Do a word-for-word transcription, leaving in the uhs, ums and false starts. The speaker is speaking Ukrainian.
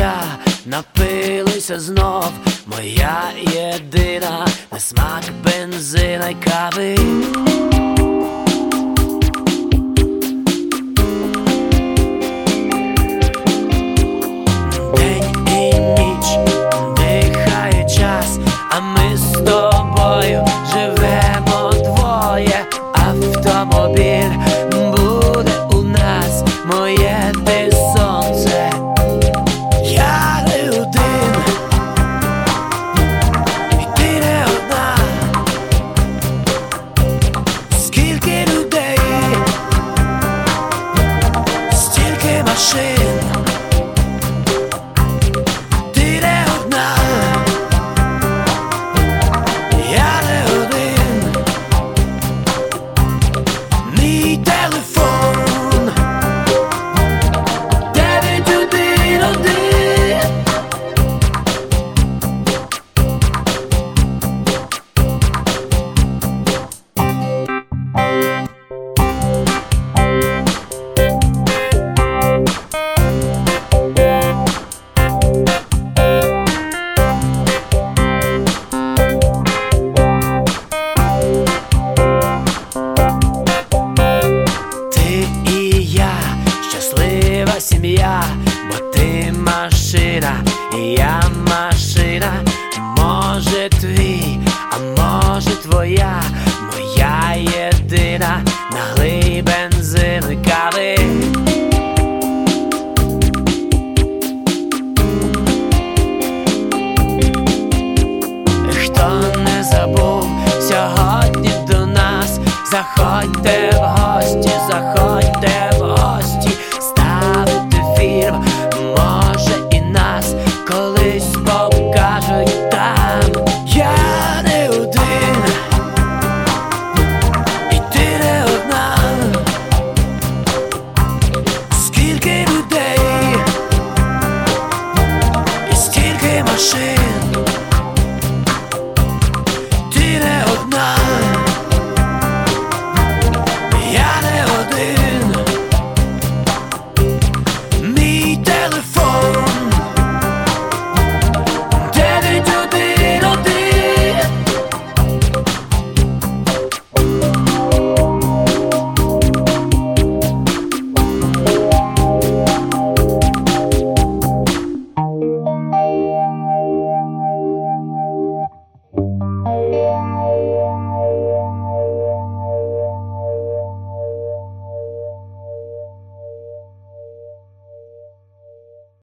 я напилися знов, моя єдина, на смак бензина й кави. День і ніч дихає час, а ми з тобою живемо двоє. Автомобіль буде у нас, моє ти сонце. Я не один, і ти не одна. Скільки людей, стільки машин. Ти не одна, я не один. Мій телефон дев'ять один один. Ти і я, щаслива сім'я, бо ти машина, і я машина. Може твій, а може твоя, моя єдина, налий бензин і кави. Хто не забув, сьогодні до нас заходьте в гості, заходьте в гості, ставити фільм, може і нас колись покажуть там. Я не один, і ти не одна. Скільки людей, і скільки машин.